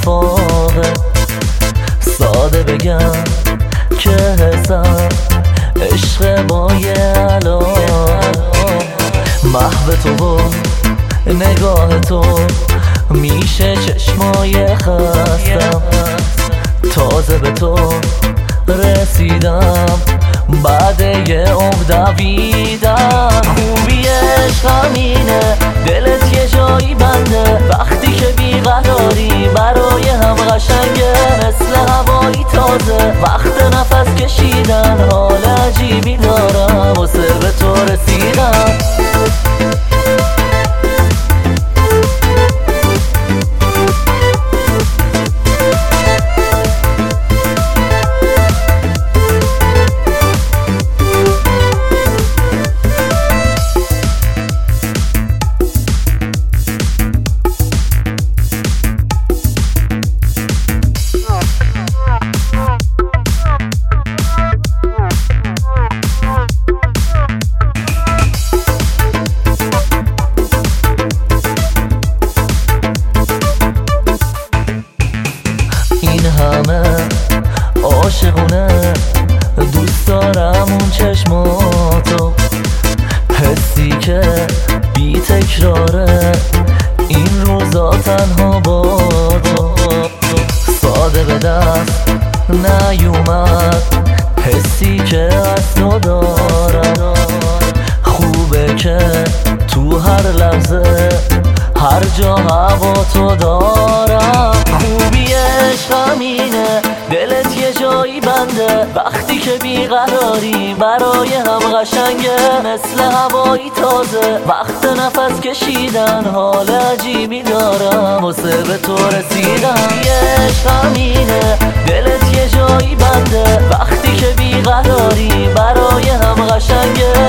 اتفاقه. ساده بگم که حسم عشق با یه علاقه. محو تو و نگاه تو میشه چشمای خستم. تازه به تو رسیدم بعد یه عمر دویدم. خوبی عشق همینه، دلت یه جایی بنده. وقتی که بیقراری برای هم قشنگه، مثل هوایی تازه وقت نفس کشیدن. حال عجیبی دارم واسه به تو رسیدم. این همه عاشقونه دوست دارم اون چشماتو، حسی که بی تکراره این روزا تنها با تو. ساده به دست نیومد حسی که از تو دارم. خوبه که تو هر لحظه هر جا هوا تو دارم. خوبی عشق همینه، دلت یه جایی بنده. وقتی که بیقراری برای هم قشنگه، مثل هوایی تازه وقت نفس کشیدن. حال عجیبی دارم واسه به تو رسیدم. عشق همینه، دلت یه جایی بنده. وقتی که بیقراری برای هم قشنگه،